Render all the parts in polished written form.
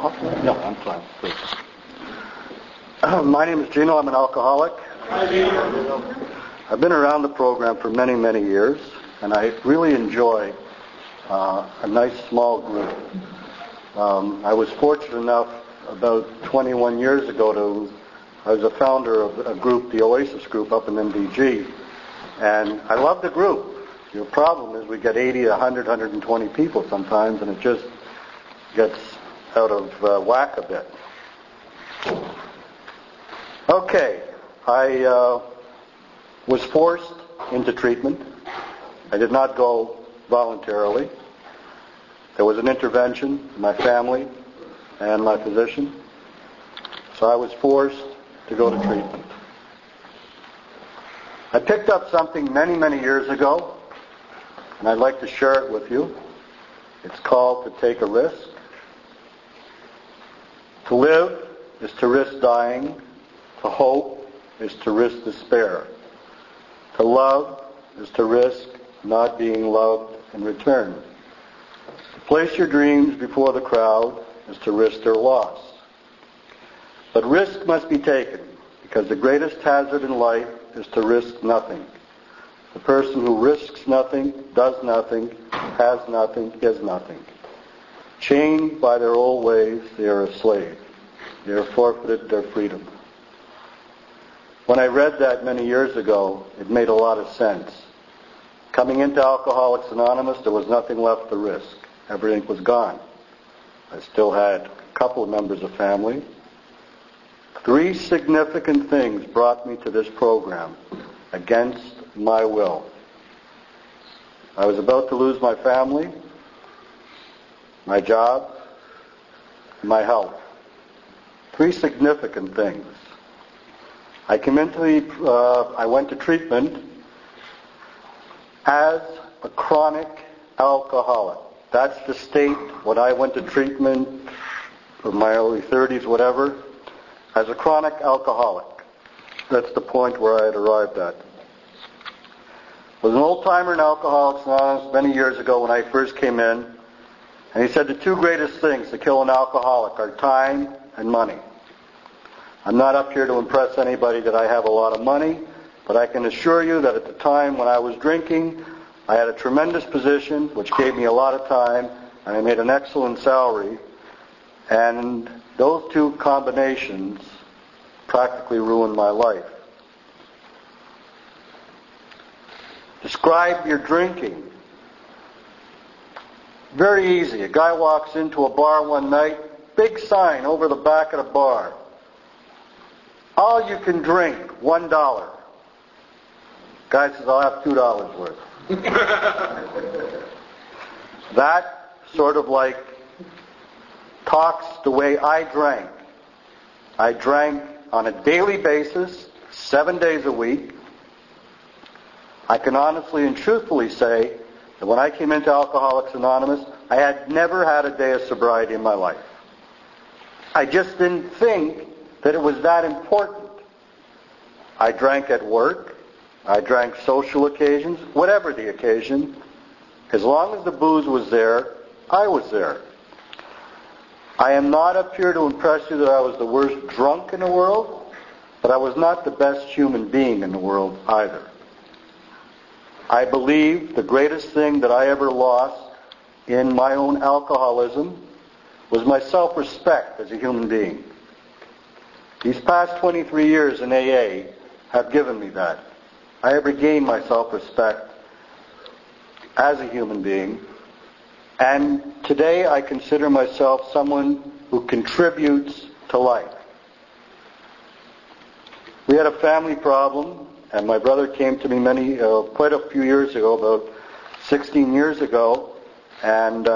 No, I'm fine. Please. My name is Gino. I'm an alcoholic. Hi, Gino. I've been around the program for many, many years, and I really enjoy a nice small group. I was fortunate enough about 21 years ago I was a founder of a group, the Oasis Group, up in MDG, and I love the group. The problem is we get 80, 100, 120 people sometimes, and it just gets out of whack a bit. Okay, I was forced into treatment. I did not go voluntarily. There was an intervention in my family and my physician, so I was forced to go to treatment. I picked up something many, many years ago, and I'd like to share it with you. It's called to take a risk. To live is to risk dying. To hope is to risk despair. To love is to risk not being loved in return. To place your dreams before the crowd is to risk their loss. But risk must be taken, because the greatest hazard in life is to risk nothing. The person who risks nothing, does nothing, has nothing, is nothing. Chained by their old ways, they are a slave. They are forfeited their freedom. When I read that many years ago, it made a lot of sense. Coming into Alcoholics Anonymous, there was nothing left to risk. Everything was gone. I still had a couple of members of family. 3 significant things brought me to this program against my will. I was about to lose my family, my job, and my health. 3 significant things. I went to treatment as a chronic alcoholic. That's the state when I went to treatment in my early 30s, whatever, as a chronic alcoholic. That's the point where I had arrived at. I was an old-timer in Alcoholics Anonymous many years ago when I first came in, and he said the 2 greatest things to kill an alcoholic are time and money. I'm not up here to impress anybody that I have a lot of money, but I can assure you that at the time when I was drinking, I had a tremendous position, which gave me a lot of time, and I made an excellent salary, and those 2 combinations practically ruined my life. Describe your drinking. Very easy. A guy walks into a bar one night, big sign over the back of the bar. All you can drink, $1. Guy says, I'll have $2 worth. That sort of like talks the way I drank. I drank on a daily basis, 7 days a week. I can honestly and truthfully say that when I came into Alcoholics Anonymous, I had never had a day of sobriety in my life. I just didn't think that it was that important. I drank at work. I drank social occasions, whatever the occasion. As long as the booze was there, I was there. I am not up here to impress you that I was the worst drunk in the world, but I was not the best human being in the world either. I believe the greatest thing that I ever lost in my own alcoholism was my self-respect as a human being. These past 23 years in AA have given me that. I have regained my self-respect as a human being, and today I consider myself someone who contributes to life. We had a family problem, and my brother came to me quite a few years ago, about 16 years ago, and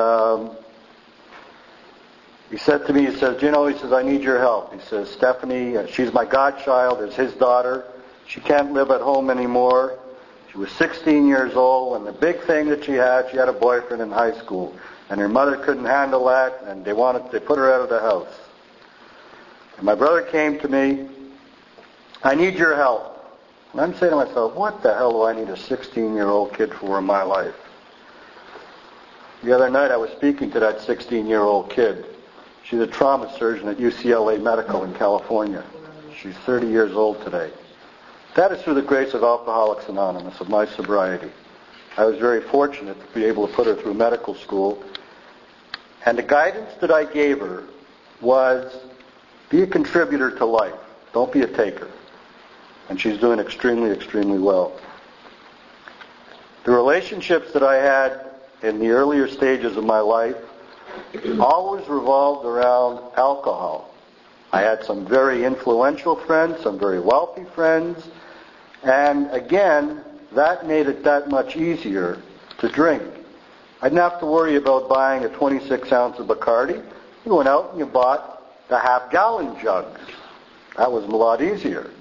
he said to me, he says, I need your help. He says, Stephanie, she's my godchild, is his daughter. She can't live at home anymore. She was 16 years old, and the big thing that she had a boyfriend in high school. And her mother couldn't handle that, and they put her out of the house. And my brother came to me, I need your help. And I'm saying to myself, what the hell do I need a 16-year-old kid for in my life? The other night I was speaking to that 16-year-old kid. She's a trauma surgeon at UCLA Medical in California. She's 30 years old today. That is through the grace of Alcoholics Anonymous, of my sobriety. I was very fortunate to be able to put her through medical school. And the guidance that I gave her was, be a contributor to life. Don't be a taker. And she's doing extremely, extremely well. The relationships that I had in the earlier stages of my life always revolved around alcohol. I had some very influential friends, some very wealthy friends, and again, that made it that much easier to drink. I didn't have to worry about buying a 26 ounce of Bacardi. You went out and you bought the half-gallon jugs. That was a lot easier.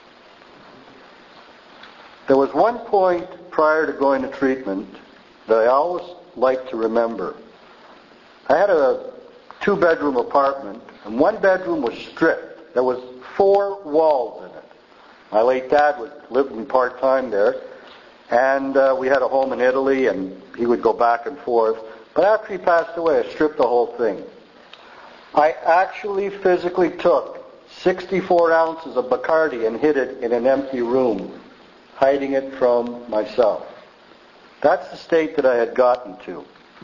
There was one point prior to going to treatment that I always like to remember. I had a 2-bedroom apartment, and one bedroom was stripped. There was 4 walls in it. My late dad was living part-time there, and we had a home in Italy, and he would go back and forth. But after he passed away, I stripped the whole thing. I actually physically took 64 ounces of Bacardi and hid it in an empty room, hiding it from myself. That's the state that I had gotten to.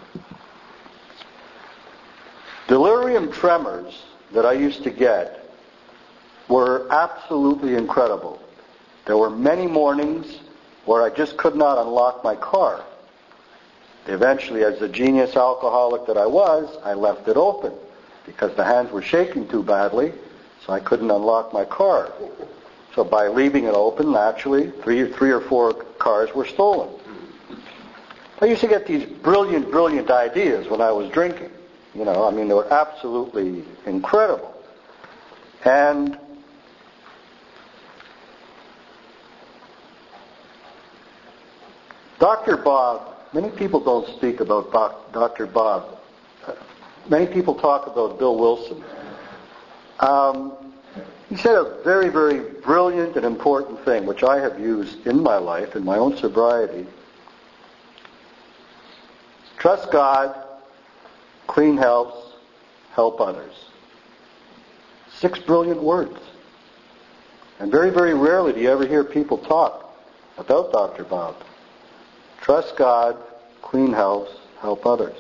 Delirium tremors that I used to get were absolutely incredible. There were many mornings where I just could not unlock my car. Eventually, as the genius alcoholic that I was, I left it open because the hands were shaking too badly, so I couldn't unlock my car. So by leaving it open, naturally, three or four cars were stolen. I used to get these brilliant, brilliant ideas when I was drinking. They were absolutely incredible. And Dr. Bob, many people don't speak about Dr. Bob. Many people talk about Bill Wilson. He said a very, very brilliant and important thing, which I have used in my life, in my own sobriety. Trust God, clean house, help others. 6 brilliant words. And very, very rarely do you ever hear people talk about Dr. Bob. Trust God, clean house, help others.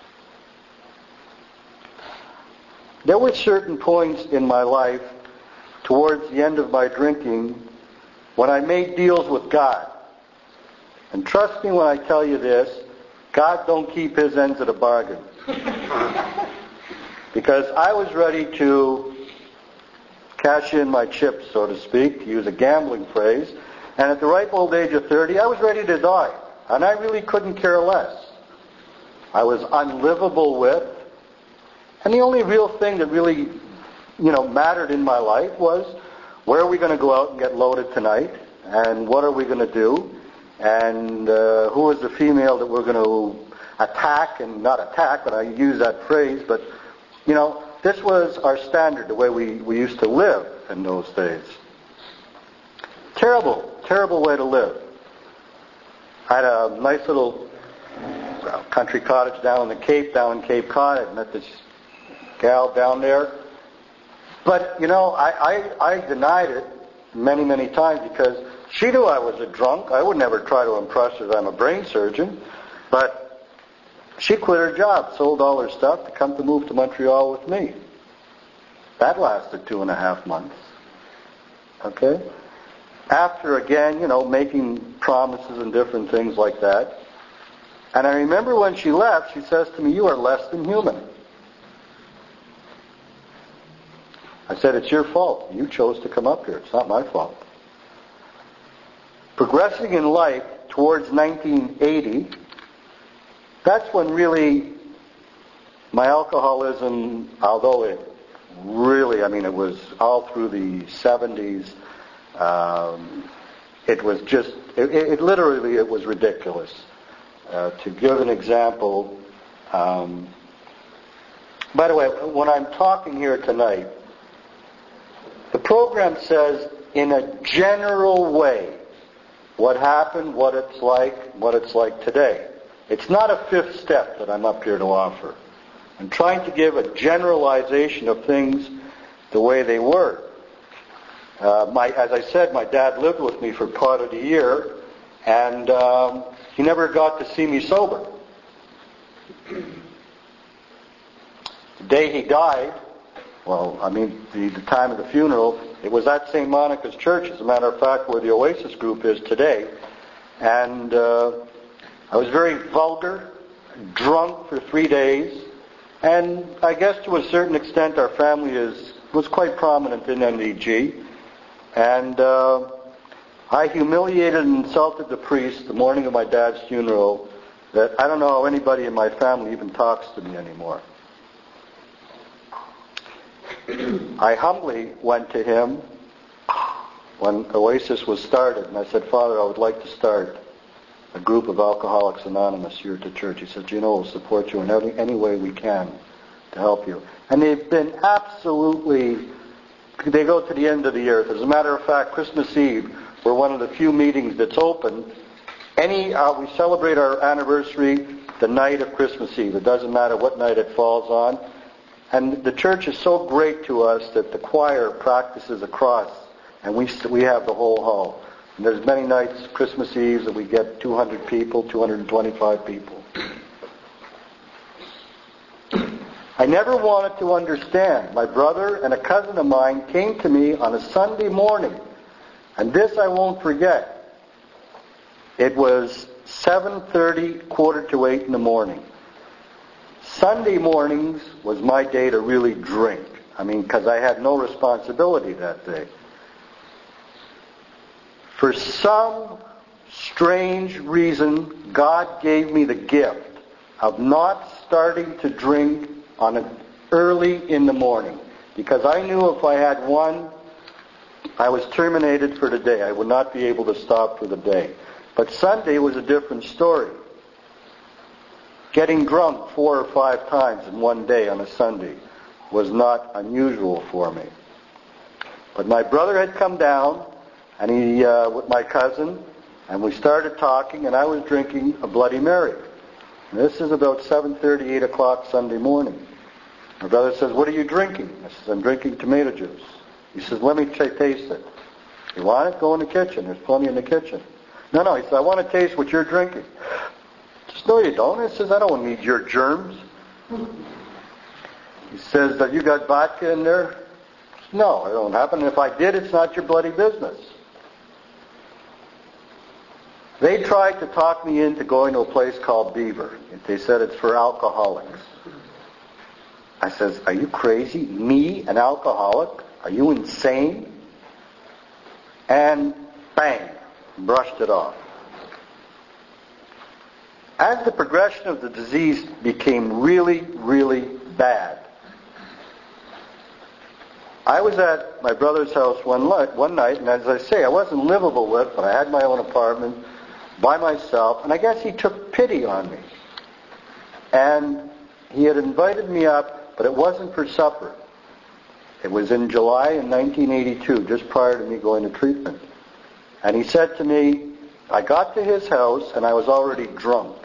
There were certain points in my life towards the end of my drinking when I made deals with God. And trust me when I tell you this, God don't keep his ends of the bargain. Because I was ready to cash in my chips, so to speak, to use a gambling phrase. And at the ripe old age of 30, I was ready to die. And I really couldn't care less. I was unlivable with. And the only real thing that really, mattered in my life was, where are we going to go out and get loaded tonight? And what are we going to do? And who is the female that we're going to attack, and not attack, but I use that phrase, but, this was our standard, the way we used to live in those days. Terrible, terrible way to live. I had a nice little country cottage down in Cape Cod. I met this gal down there. But, I denied it many, many times because she knew I was a drunk. I would never try to impress her that I'm a brain surgeon. But she quit her job, sold all her stuff to come to move to Montreal with me. That lasted 2.5 months. Okay? After, again, making promises and different things like that. And I remember when she left, she says to me, "You are less than human." I said, "It's your fault. You chose to come up here. It's not my fault." Progressing in life towards 1980, that's when really my alcoholism, although it really, it was all through the 70s, it was just, it literally, it was ridiculous. To give an example, by the way, when I'm talking here tonight, the program says in a general way what happened, what it's like today. It's not a 5th step that I'm up here to offer. I'm trying to give a generalization of things the way they were. As I said, my dad lived with me for part of the year, and he never got to see me sober. The day he died, the time of the funeral, it was at St. Monica's Church, as a matter of fact, where the Oasis group is today. And I was very vulgar, drunk for 3 days, and I guess to a certain extent our family was quite prominent in NDG. And I humiliated and insulted the priest the morning of my dad's funeral that I don't know how anybody in my family even talks to me anymore. I humbly went to him when Oasis was started, and I said, Father, I would like to start a group of Alcoholics Anonymous here at the church. He said, we'll support you in any way we can to help you. And they've been absolutely, they go to the end of the earth. As a matter of fact, Christmas Eve, we're one of the few meetings that's open. We celebrate our anniversary the night of Christmas Eve. It doesn't matter what night it falls on. And the church is so great to us that the choir practices across, and we have the whole hall. And there's many nights, Christmas Eve, that we get 200 people, 225 people. I never wanted to understand. My brother and a cousin of mine came to me on a Sunday morning, and this I won't forget. It was 7:30, 7:45 in the morning. Sunday mornings was my day to really drink. Because I had no responsibility that day. For some strange reason, God gave me the gift of not starting to drink early in the morning. Because I knew if I had one, I was terminated for the day. I would not be able to stop for the day. But Sunday was a different story. Getting drunk 4 or 5 times in one day on a Sunday was not unusual for me. But my brother had come down, and he with my cousin, and we started talking, and I was drinking a Bloody Mary. And this is about 7:30, 8 o'clock Sunday morning. My brother says, "What are you drinking?" I says, "I'm drinking tomato juice." He says, "Let me taste it." "You want it? Go in the kitchen. There's plenty in the kitchen." No, he says, "I want to taste what you're drinking." I says, "No, you don't." He says, "I don't need your germs." He says, "Have you got vodka in there?" I says, "No, I don't have it. And if I did, it's not your bloody business." They tried to talk me into going to a place called Beaver. They said it's for alcoholics. I says, "Are you crazy? Me, an alcoholic? Are you insane?" And bang, brushed it off. As the progression of the disease became really, really bad, I was at my brother's house one night, and as I say, I wasn't livable with, but I had my own apartment by myself, and I guess he took pity on me. And he had invited me up, but it wasn't for supper. It was in July in 1982, just prior to me going to treatment. And he said to me, I got to his house, and I was already drunk.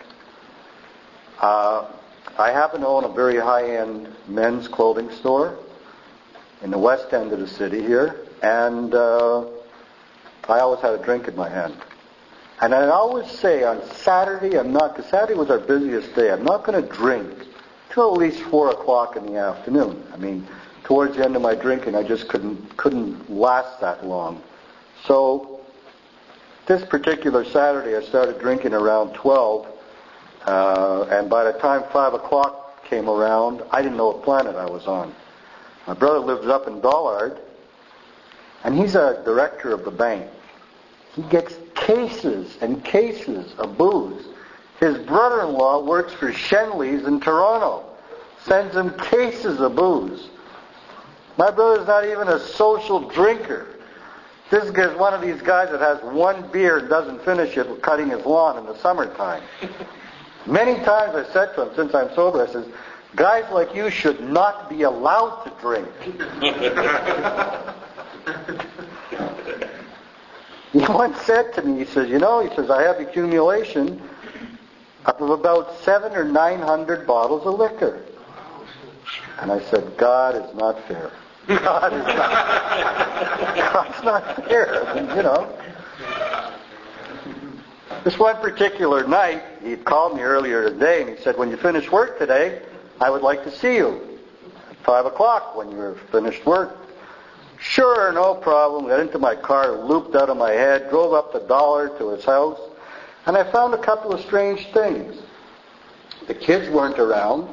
I happen to own a very high-end men's clothing store in the west end of the city here, and I always had a drink in my hand. And I'd always say on Saturday, because Saturday was our busiest day, I'm not going to drink till at least 4 o'clock in the afternoon. Towards the end of my drinking, I just couldn't last that long. So this particular Saturday, I started drinking around 12, and by the time 5 o'clock came around, I didn't know what planet I was on. My brother lives up in Dollard, and he's a director of the bank. He gets cases and cases of booze. His brother-in-law works for Shenley's in Toronto. Sends him cases of booze. My brother's not even a social drinker. This guy's one of these guys that has one beer and doesn't finish it cutting his lawn in the summertime. Many times I said to him, since I'm sober, I says, guys like you should not be allowed to drink. He once said to me, he says, I have accumulation of about 700 or 900 bottles of liquor. And I said, God is not fair. God's not fair. You know. This one particular night, he had called me earlier today, and he said, when you finish work today, I would like to see you at 5 o'clock when you're finished work. Sure, no problem. Got into my car, looped out of my head, drove up the dollar to his house, and I found a couple of strange things. The kids weren't around.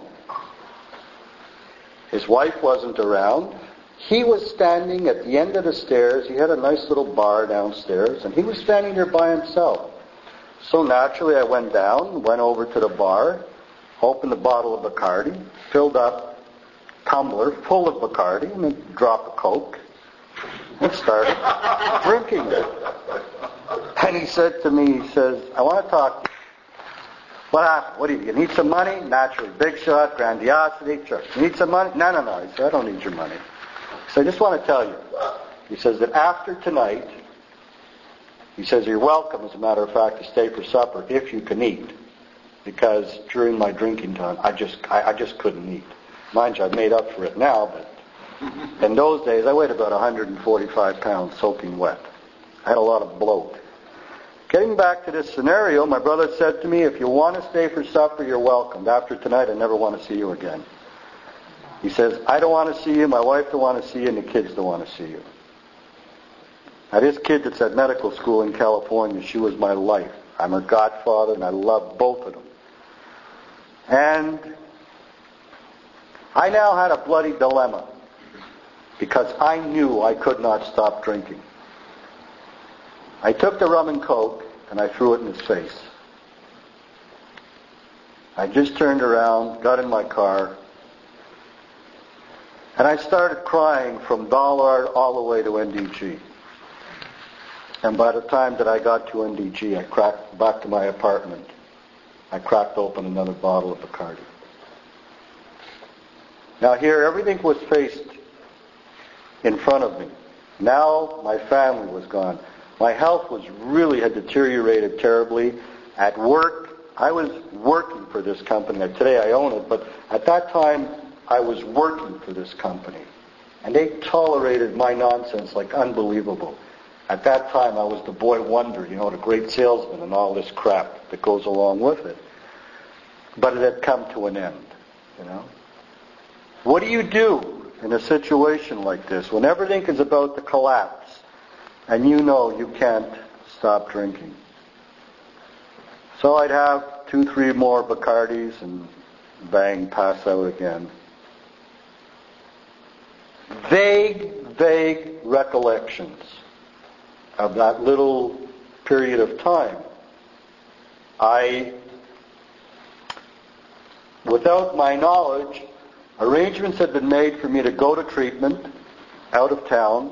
His wife wasn't around. He was standing at the end of the stairs. He had a nice little bar downstairs, and he was standing there by himself. So naturally, I went down, went over to the bar, opened a bottle of Bacardi, filled up a tumbler full of Bacardi, and a drop of Coke, and started drinking it. And he said to me, he says, I want to talk to you. What happened? What do you need some money? Naturally, big shot, grandiosity. Sure. You need some money? No. He said, I don't need your money. So I just want to tell you. He says that after tonight, he says, you're welcome, as a matter of fact, to stay for supper if you can eat. Because during my drinking time, I just couldn't eat. Mind you, I've made up for it now, but in those days, I weighed about 145 pounds soaking wet. I had a lot of bloat. Getting back to this scenario, my brother said to me, if you want to stay for supper, you're welcome. After tonight, I never want to see you again. He says, I don't want to see you, my wife don't want to see you, and the kids don't want to see you. Now, this kid that's at medical school in California, she was my life. I'm her godfather, and I love both of them. And I now had a bloody dilemma because I knew I could not stop drinking. I took the rum and Coke, and I threw it in his face. I just turned around, got in my car, and I started crying from Dollard all the way to NDG. And by the time that I got to NDG, I cracked back to my apartment. I cracked open another bottle of Bacardi. Now here, everything was faced in front of me. Now my family was gone. My health had deteriorated terribly. At work, I was working for this company. Today I own it, but at that time I was working for this company. And they tolerated my nonsense like unbelievable. At that time I was the boy wonder, the great salesman and all this crap that goes along with it. But it had come to an end, What do you do in a situation like this when everything is about to collapse and you can't stop drinking? So I'd have 2-3 more Bacardis and bang, pass out again. Vague recollections of that little period of time. Without my knowledge, arrangements had been made for me to go to treatment out of town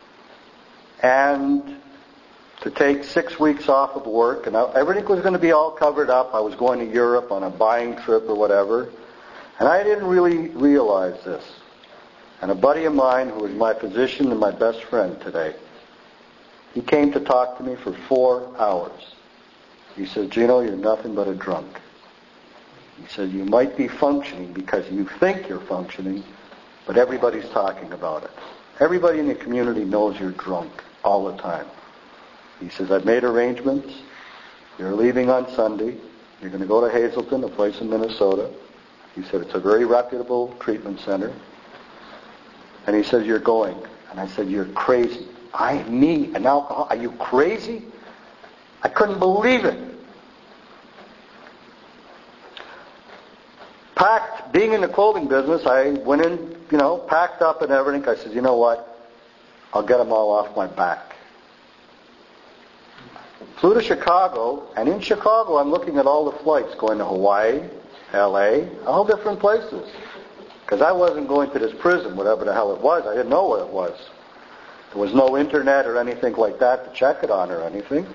and to take 6 weeks off of work, and everything was going to be all covered up. I was going to Europe on a buying trip or whatever, and I didn't really realize this. And a buddy of mine who was my physician and my best friend today, he came to talk to me for 4 hours. He said, Gino, you're nothing but a drunk. He said, you might be functioning because you think you're functioning, but everybody's talking about it. Everybody in the community knows you're drunk all the time. He says, I've made arrangements. You're leaving on Sunday. You're going to go to Hazelton, a place in Minnesota. He said, it's a very reputable treatment center. And he says, you're going. And I said, you're crazy. An alcoholic? Are you crazy? I couldn't believe it. Being in the clothing business, I went in, packed up and everything. I said, you know what? I'll get them all off my back. Flew to Chicago, and in Chicago I'm looking at all the flights going to Hawaii, LA, all different places. Because I wasn't going to this prison, whatever the hell it was. I didn't know what it was. There was no internet or anything like that to check it on or anything.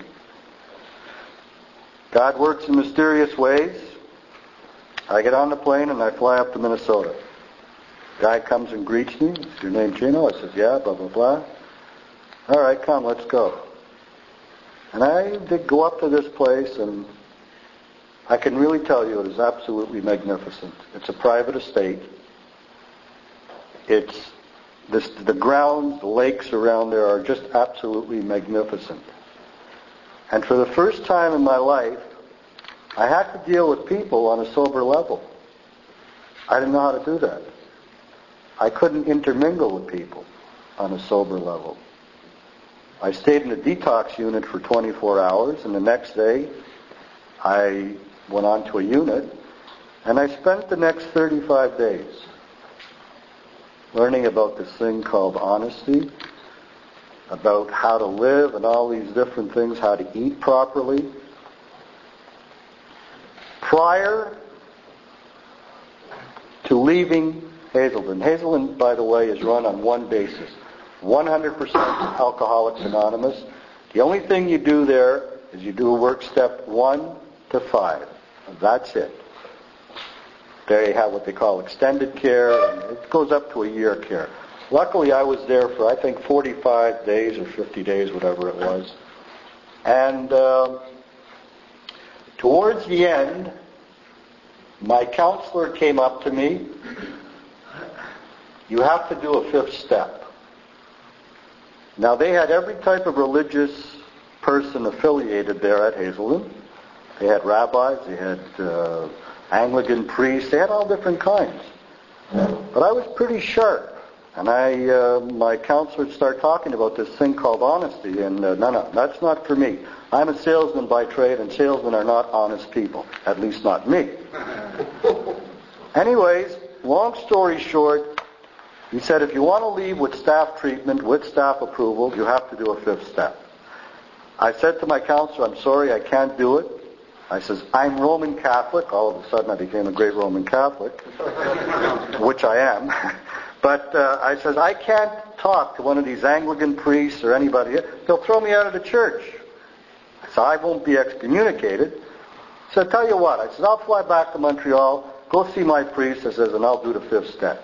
God works in mysterious ways. I get on the plane and I fly up to Minnesota. Guy comes and greets me. Is your name Gino? I says, yeah, blah, blah, blah. All right, come, let's go. And I did go up to this place, and I can really tell you it is absolutely magnificent. It's a private estate. the grounds, the lakes around there are just absolutely magnificent. And for the first time in my life, I had to deal with people on a sober level. I didn't know how to do that. I couldn't intermingle with people on a sober level. I stayed in a detox unit for 24 hours, and the next day I went on to a unit, and I spent the next 35 days learning about this thing called honesty, about how to live and all these different things, how to eat properly. Prior to leaving Hazelden. Hazelden, by the way, is run on one basis. 100% Alcoholics Anonymous. The only thing you do there is you do work step 1 to 5. That's it. They have what they call extended care, and it goes up to a year care. Luckily, I was there for, I think, 45 days or 50 days, whatever it was. And towards the end, my counselor came up to me. You have to do a 5th step. Now, they had every type of religious person affiliated there at Hazelden. They had rabbis, they had Anglican priests, they had all different kinds. But I was pretty sharp. And my counselor would start talking about this thing called honesty. And no, that's not for me. I'm a salesman by trade, and salesmen are not honest people. At least not me. Anyways, long story short, he said if you want to leave with staff treatment, with staff approval, you have to do a 5th step. I said to my counselor, I'm sorry, I can't do it. I says, I'm Roman Catholic. All of a sudden I became a great Roman Catholic, which I am. But I says, I can't talk to one of these Anglican priests or anybody. They'll throw me out of the church. So I won't be excommunicated. So I tell you what, I says, I'll fly back to Montreal, go see my priest, I says, and I'll do the 5th step.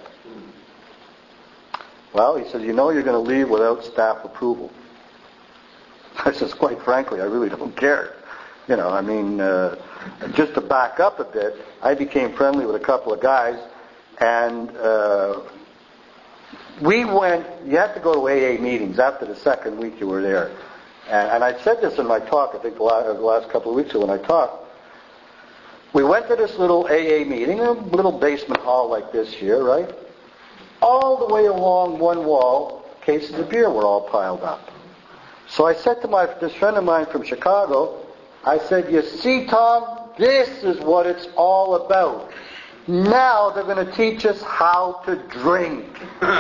Well, he says, you know you're going to leave without staff approval. I says, quite frankly, I really don't care. You know, I mean, just to back up a bit, I became friendly with a couple of guys, and we went, you have to go to AA meetings after the 2nd week you were there. And I said this in my talk, I think the last couple of weeks ago when I talked. We went to this little AA meeting, a little basement hall like this here, right? All the way along one wall, cases of beer were all piled up. So I said to this friend of mine from Chicago, I said, you see, Tom, this is what it's all about. Now they're going to teach us how to drink.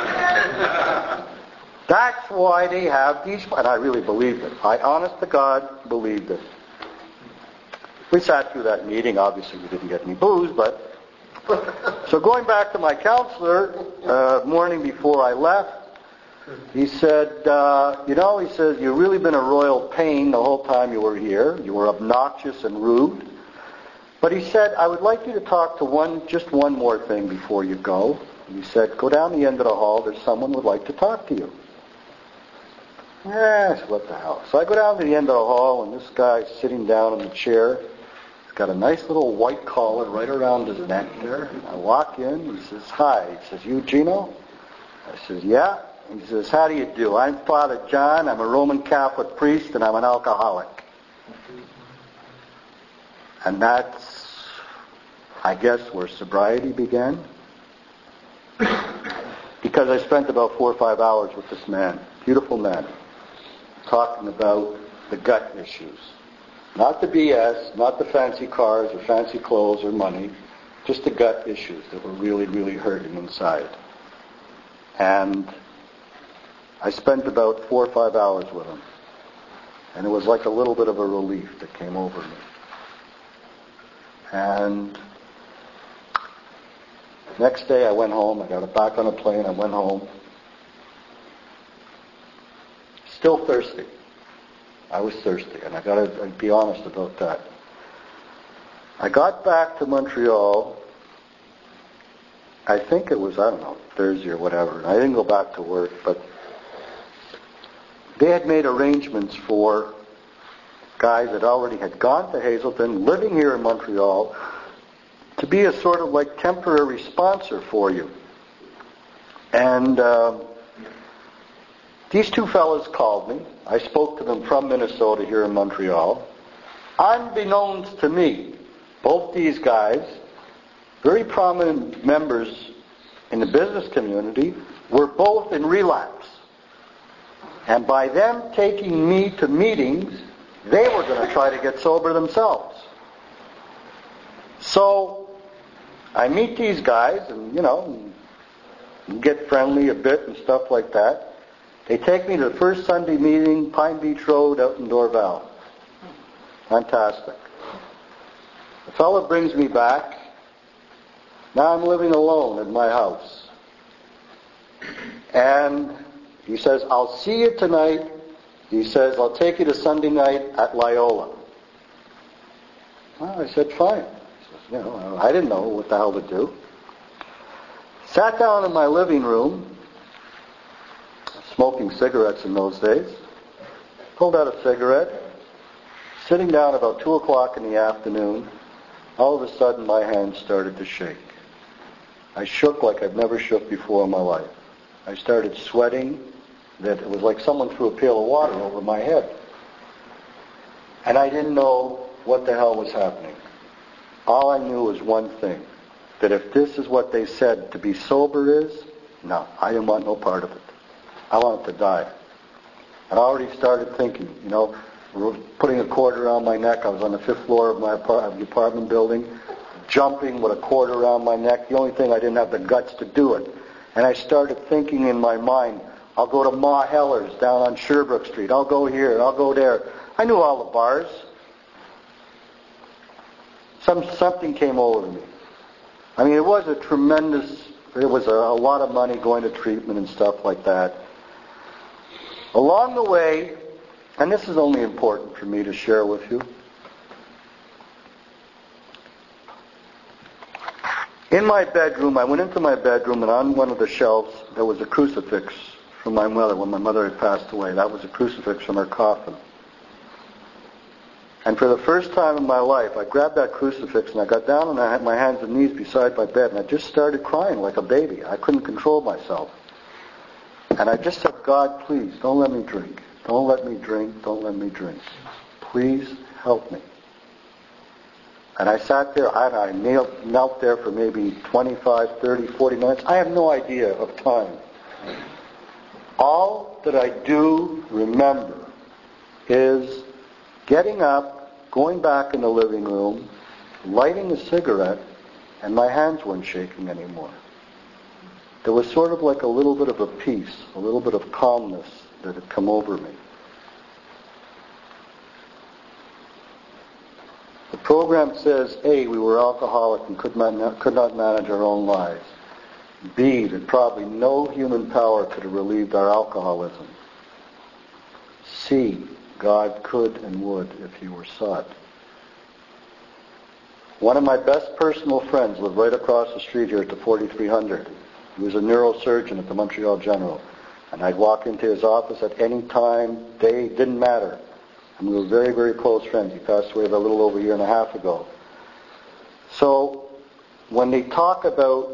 That's why they have these, and I really believed it. I, honest to God, believed it. We sat through that meeting. Obviously, we didn't get any booze, but... So going back to my counselor, morning before I left, he said, he says, you've really been a royal pain the whole time you were here. You were obnoxious and rude. But he said, I would like you to talk to just one more thing before you go. And he said, go down the end of the hall. There's someone who would like to talk to you. Yes, what the hell. So I go down to the end of the hall, and this guy's sitting down in the chair. He's got a nice little white collar right around his neck there. I walk in. He says, hi. He says, you Gino? I says, yeah. He says, how do you do? I'm Father John. I'm a Roman Catholic priest, and I'm an alcoholic. And that's, I guess, where sobriety began. Because I spent about 4 or 5 hours with this man, beautiful man, talking about the gut issues. Not the BS, not the fancy cars or fancy clothes or money, just the gut issues that were really, really hurting inside. And I spent about 4 or 5 hours with him. And it was like a little bit of a relief that came over me. And next day I went home. I got back on a plane. I went home. Still thirsty. I was thirsty, and I got to be honest about that. I got back to Montreal. I think it was, Thursday or whatever. And I didn't go back to work, but they had made arrangements for guys that already had gone to Hazelden, living here in Montreal, to be a sort of like temporary sponsor for you. And these two fellas called me. I spoke to them from Minnesota here in Montreal. Unbeknownst to me, both these guys, very prominent members in the business community, were both in relapse. And by them taking me to meetings, they were going to try to get sober themselves. So I meet these guys and, get friendly a bit and stuff like that. They take me to the first Sunday meeting, Pine Beach Road out in Dorval. Fantastic. The fellow brings me back. Now I'm living alone in my house. And he says, I'll see you tonight. He says, I'll take you to Sunday night at Loyola. Well, I said, fine. He says, I didn't know what the hell to do. Sat down in my living room, smoking cigarettes in those days. Pulled out a cigarette. Sitting down about 2 o'clock in the afternoon, all of a sudden my hands started to shake. I shook like I've never shook before in my life. I started sweating, that it was like someone threw a pail of water over my head. And I didn't know what the hell was happening. All I knew was one thing, that if this is what they said to be sober is, no, I didn't want no part of it. I wanted to die. And I already started thinking, putting a cord around my neck. I was on the 5th floor of my apartment building, jumping with a cord around my neck. The only thing, I didn't have the guts to do it. And I started thinking in my mind, I'll go to Ma Heller's down on Sherbrooke Street. I'll go here. I'll go there. I knew all the bars. Something came over me. I mean, it was a lot of money going to treatment and stuff like that. Along the way, and this is only important for me to share with you, in my bedroom, I went into my bedroom, and on one of the shelves there was a crucifix from my mother when my mother had passed away. That was a crucifix from her coffin. And for the first time in my life, I grabbed that crucifix and I got down and I had my hands and knees beside my bed and I just started crying like a baby. I couldn't control myself. And I just said, God, please, don't let me drink. Don't let me drink. Don't let me drink. Please help me. And I sat there, I knelt there for maybe 25, 30, 40 minutes. I have no idea of time. All that I do remember is getting up, going back in the living room, lighting a cigarette, and my hands weren't shaking anymore. There was sort of like a little bit of a peace, a little bit of calmness that had come over me. The program says, A, we were alcoholic and could not manage our own lives. B, that probably no human power could have relieved our alcoholism. C, God could and would if he were sought. One of my best personal friends lived right across the street here at the 4300. He was a neurosurgeon at the Montreal General. And I'd walk into his office at any time, day, didn't matter. And we were very, very close friends. He passed away about a little over a year and a half ago. So, when they talk about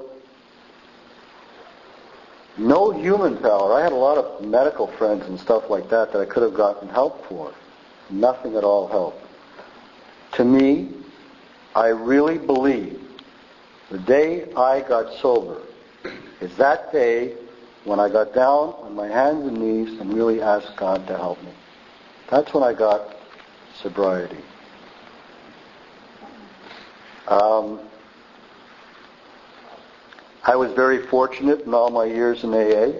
no human power, I had a lot of medical friends and stuff like that I could have gotten help for. Nothing at all helped. To me, I really believe the day I got sober is that day when I got down on my hands and knees and really asked God to help me. That's when I got sobriety. I was very fortunate in all my years in AA.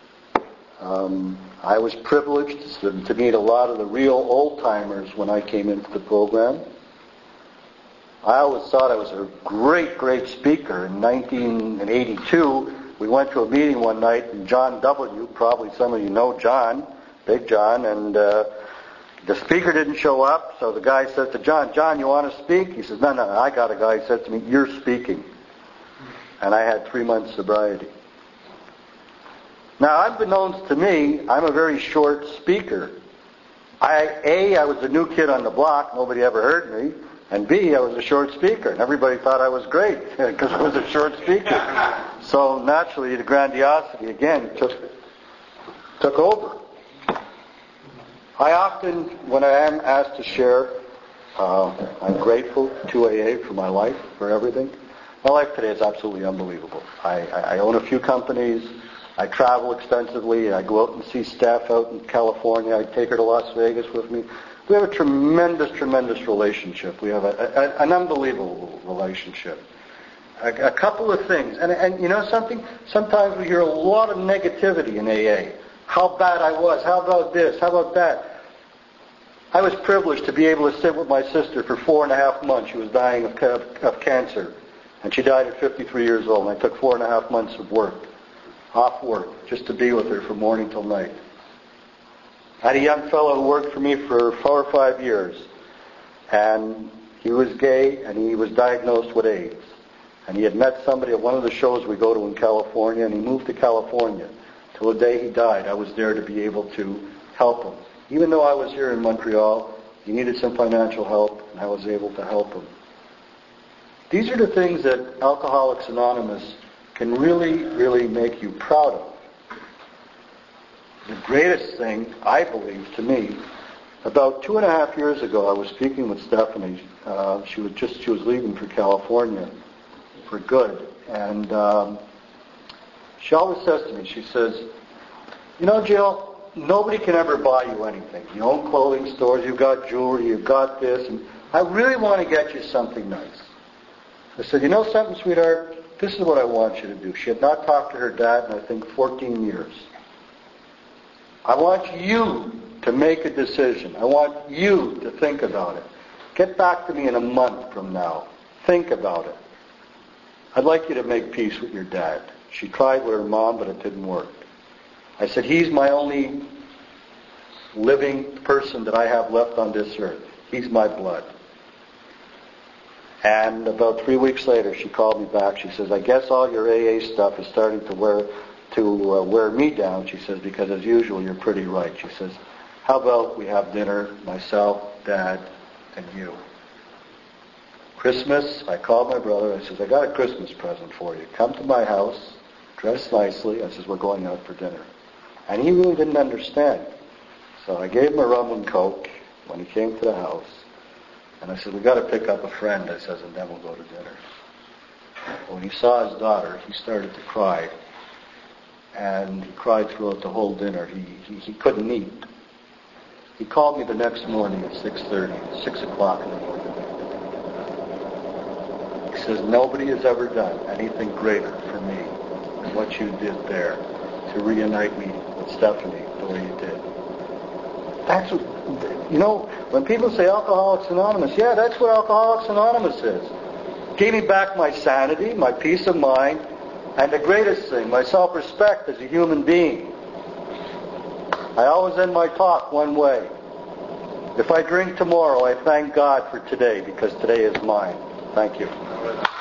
I was privileged to meet a lot of the real old-timers when I came into the program. I always thought I was a great, great speaker. In 1982, we went to a meeting one night, and John W., probably some of you know John, Big John, and the speaker didn't show up, so the guy said to John, John, you want to speak? He says, no, I got a guy. He said to me, you're speaking. And I had 3 months sobriety. Now, unbeknownst to me, I'm a very short speaker. I was a new kid on the block. Nobody ever heard me. And B, I was a short speaker. And everybody thought I was great because I was a short speaker. So naturally, the grandiosity again took over. I often, when I am asked to share, I'm grateful to AA for my life, for everything. My life today is absolutely unbelievable. I own a few companies. I travel extensively. I go out and see staff out in California. I take her to Las Vegas with me. We have a tremendous, tremendous relationship. We have an unbelievable relationship. A couple of things. And you know something? Sometimes we hear a lot of negativity in AA. How bad I was. How about this? How about that? I was privileged to be able to sit with my sister for 4.5 months. She was dying of cancer. And she died at 53 years old. And I took 4.5 months of work, off work, just to be with her from morning till night. I had a young fellow who worked for me for 4 or 5 years. And he was gay and he was diagnosed with AIDS. And he had met somebody at one of the shows we go to in California, and he moved to California. Till the day he died, I was there to be able to help him. Even though I was here in Montreal, he needed some financial help, and I was able to help him. These are the things that Alcoholics Anonymous can really, really make you proud of. The greatest thing, I believe, to me, about 2.5 years ago, I was speaking with Stephanie. She was leaving for California for good. And she always says to me, she says, you know, Jill, nobody can ever buy you anything. You own clothing stores, you've got jewelry, you've got this, and I really want to get you something nice. I said, you know something, sweetheart? This is what I want you to do. She had not talked to her dad in, I think, 14 years. I want you to make a decision. I want you to think about it. Get back to me in a month from now. Think about it. I'd like you to make peace with your dad. She tried with her mom, but it didn't work. I said, he's my only living person that I have left on this earth. He's my blood. And about 3 weeks later, she called me back. She says, I guess all your AA stuff is starting to wear me down. She says, because as usual, you're pretty right. She says, how about we have dinner, myself, Dad, and you? Christmas, I called my brother. I says, I got a Christmas present for you. Come to my house, dress nicely. I says, we're going out for dinner. And he really didn't understand. So I gave him a rum and coke when he came to the house. And I said, we got to pick up a friend. I says, and then we'll go to dinner. When he saw his daughter, he started to cry. And he cried throughout the whole dinner. He couldn't eat. He called me the next morning at 6:30, 6 o'clock in the morning. He says, nobody has ever done anything greater for me than what you did there to reunite me with Stephanie the way you did. That's what, you know, when people say Alcoholics Anonymous, yeah, that's what Alcoholics Anonymous is. Gave me back my sanity, my peace of mind, and the greatest thing, my self-respect as a human being. I always end my talk one way. If I drink tomorrow, I thank God for today, because today is mine. Thank you.